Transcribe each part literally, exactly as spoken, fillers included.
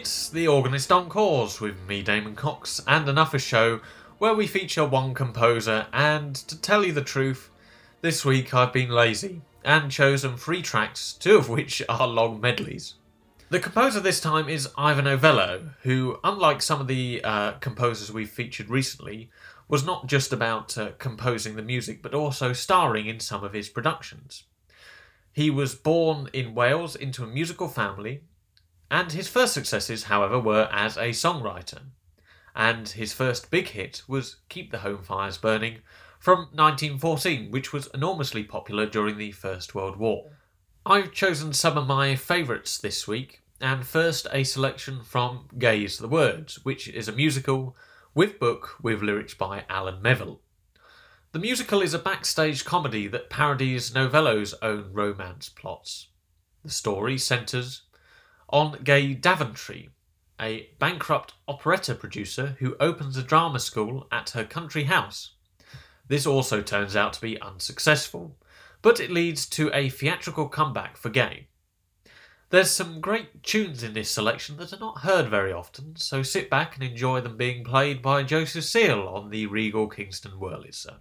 It's The Organist Encores with me, Damon Cox, and another show where we feature one composer, and to tell you the truth, this week I've been lazy and chosen three tracks, two of which are long medleys. The composer this time is Ivor Novello, who, unlike some of the uh, composers we've featured recently, was not just about uh, composing the music but also starring in some of his productions. He was born in Wales into a musical family, and his first successes, however, were as a songwriter. And his first big hit was Keep the Home Fires Burning from nineteen fourteen, which was enormously popular during the First World War. I've chosen some of my favourites this week, and first a selection from Gaze the Words, which is a musical with book with lyrics by Alan Melville. The musical is a backstage comedy that parodies Novello's own romance plots. The story centres on Gay Daventry, a bankrupt operetta producer who opens a drama school at her country house. This also turns out to be unsuccessful, but it leads to a theatrical comeback for Gay. There's some great tunes in this selection that are not heard very often, so sit back and enjoy them being played by Joseph Seal on the Regal Kingston Wurlitzer.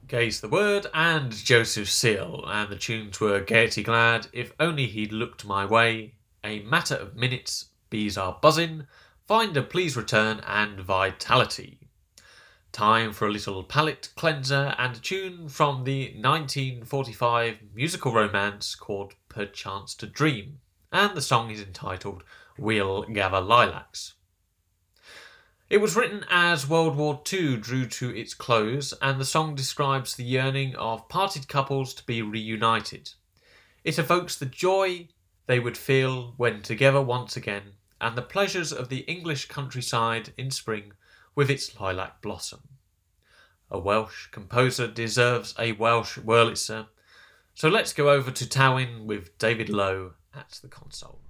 Gay's the word, and Joseph Seal, and the tunes were Gaiety Glad, If Only He'd Looked My Way, A Matter of Minutes, Bees Are Buzzin', Find a Please Return, and Vitality. Time for a little palate cleanser and a tune from the nineteen forty-five musical romance called Perchance to Dream, and the song is entitled We'll Gather Lilacs. It was written as World War Two drew to its close, and the song describes the yearning of parted couples to be reunited. It evokes the joy they would feel when together once again, and the pleasures of the English countryside in spring with its lilac blossom. A Welsh composer deserves a Welsh Wurlitzer, so let's go over to Tywyn with David Lowe at the console.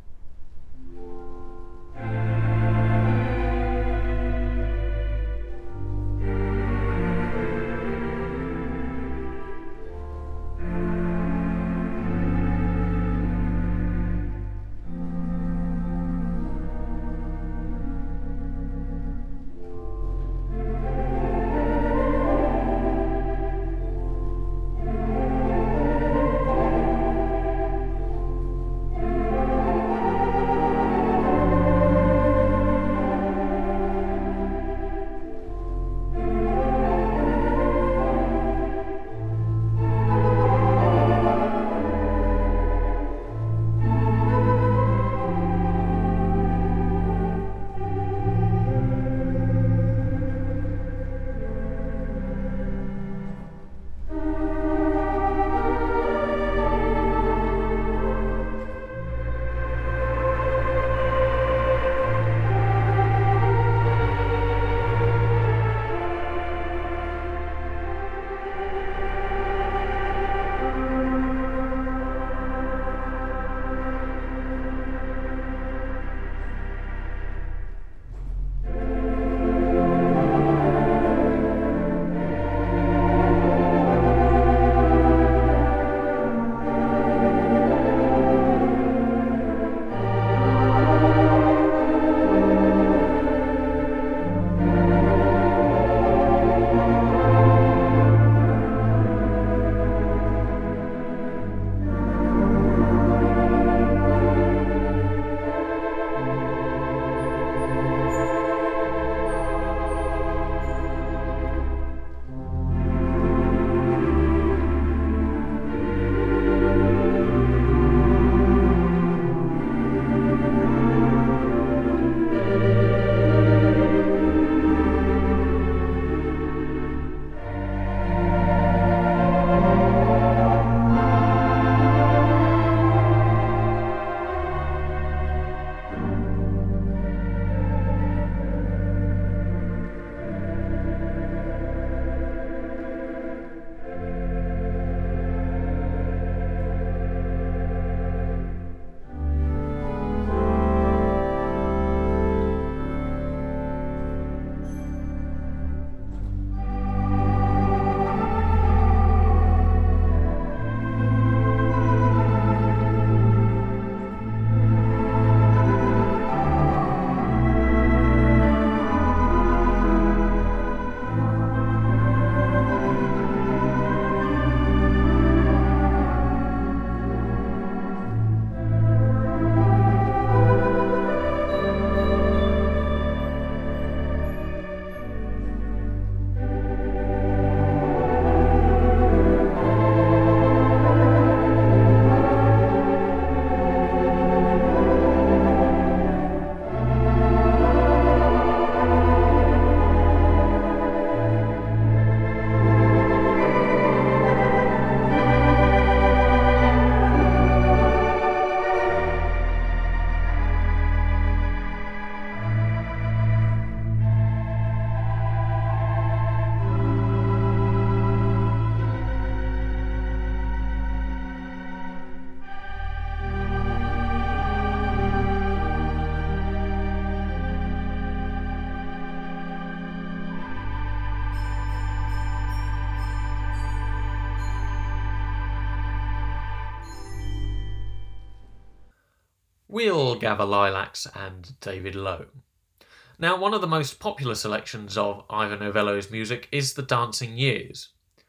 We'll Gather Lilacs and David Lowe. Now, one of the most popular selections of Ivor Novello's music is The Dancing Years.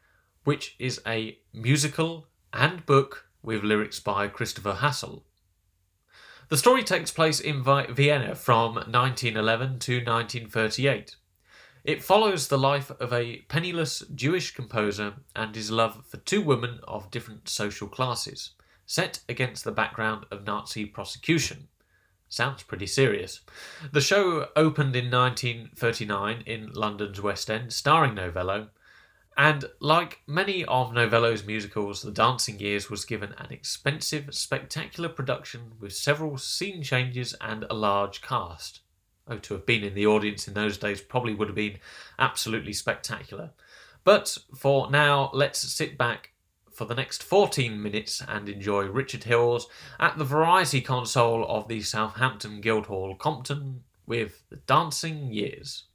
which is a musical and book with lyrics by Christopher Hassel. The story takes place in Vienna from nineteen eleven to nineteen thirty-eight. It follows the life of a penniless Jewish composer and his love for two women of different social classes, set against the background of Nazi prosecution. Sounds pretty serious. The show opened in nineteen thirty-nine in London's West End, starring Novello, and like many of Novello's musicals, The Dancing Years was given an expensive, spectacular production with several scene changes and a large cast. Oh, to have been in the audience in those days probably would have been absolutely spectacular. But for now, let's sit back for the next fourteen minutes and enjoy Richard Hills at the variety console of the Southampton Guildhall, Compton, with The Dancing Years.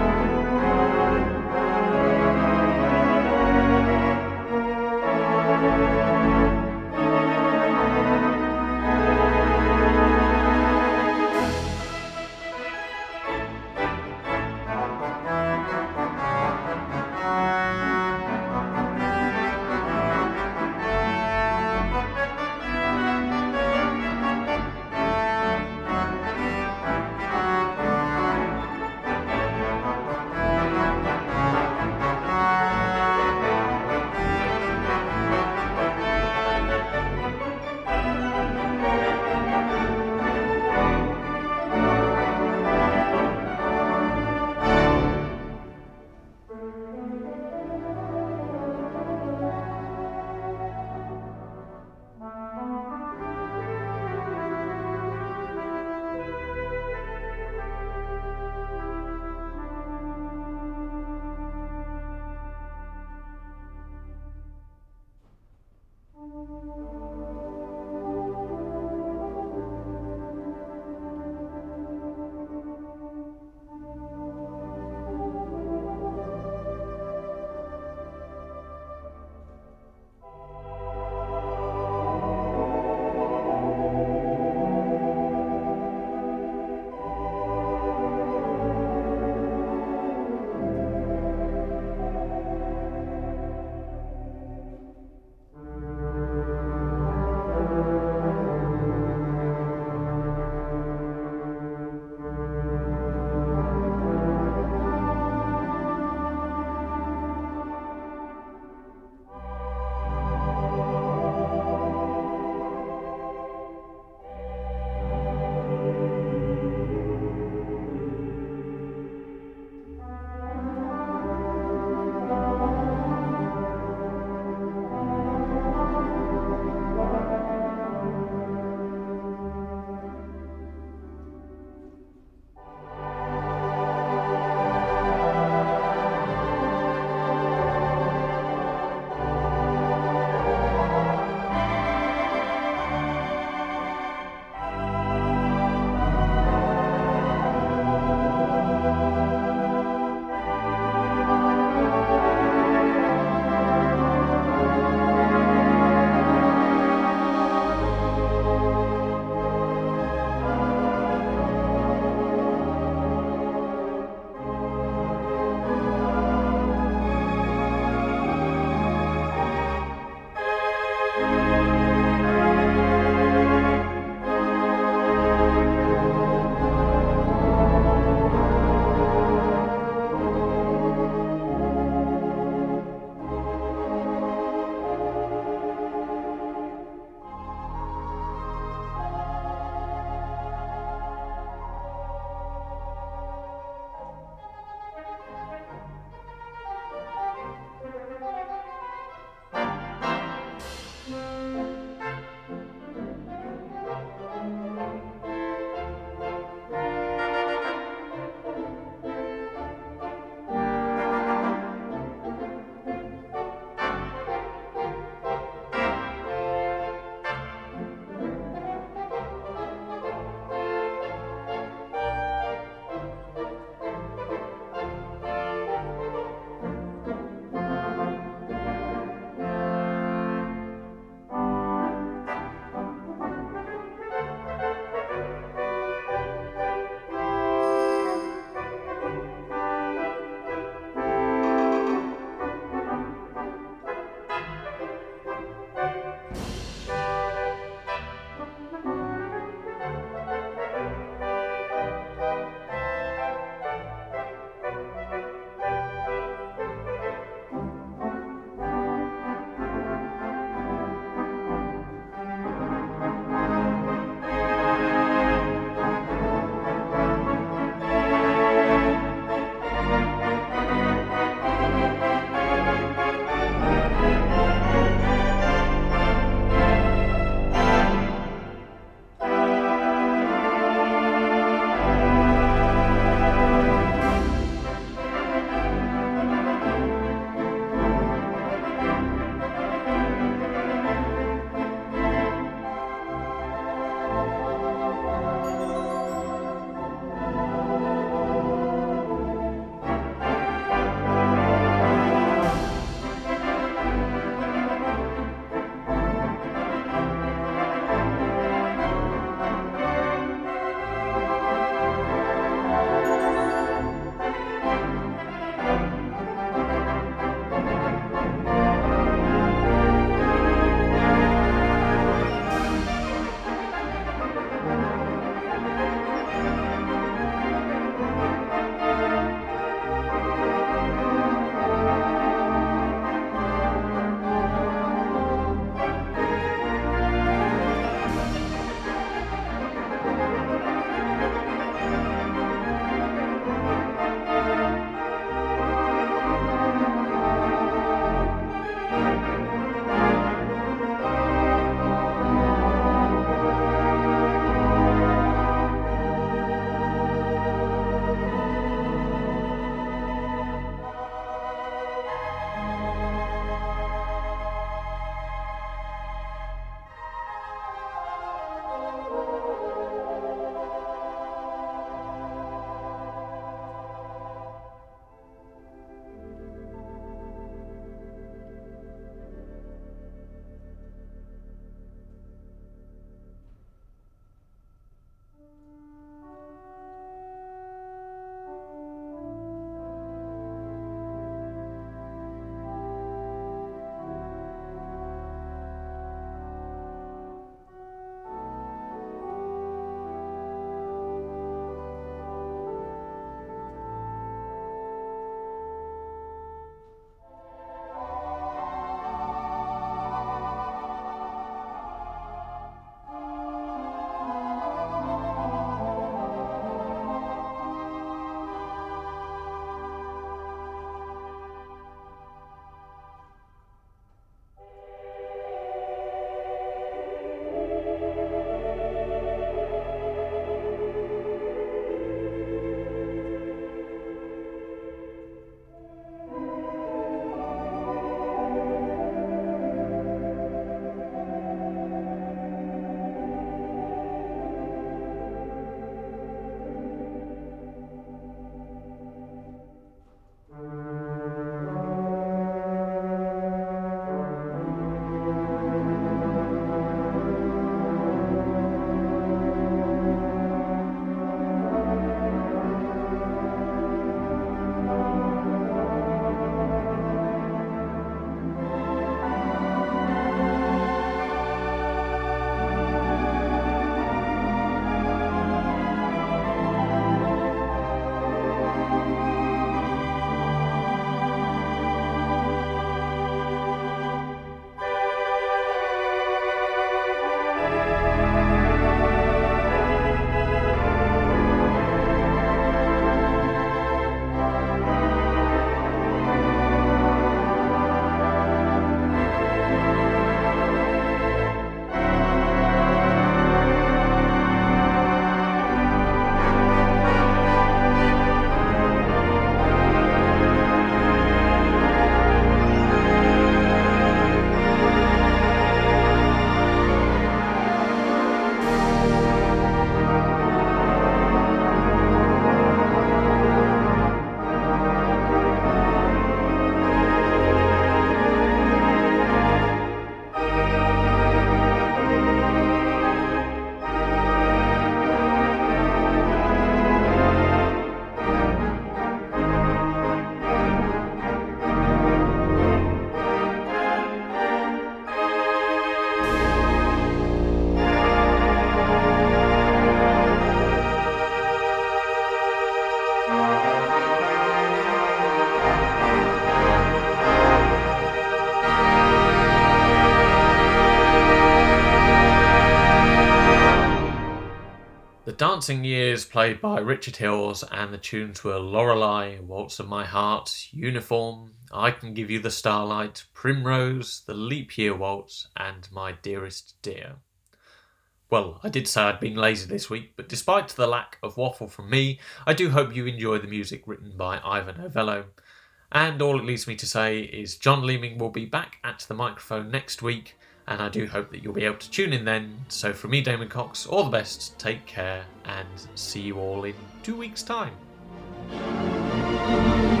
Dancing Years played by Richard Hills, and the tunes were Lorelei, Waltz of My Heart, Uniform, I Can Give You the Starlight, Primrose, The Leap Year Waltz, and My Dearest Dear. Well, I did say I'd been lazy this week, but despite the lack of waffle from me, I do hope you enjoy the music written by Ivor Novello. And all it leaves me to say is John Leeming will be back at the microphone next week, and I do hope that you'll be able to tune in then. So from me, Damon Cox, all the best, take care, and see you all in two weeks' time.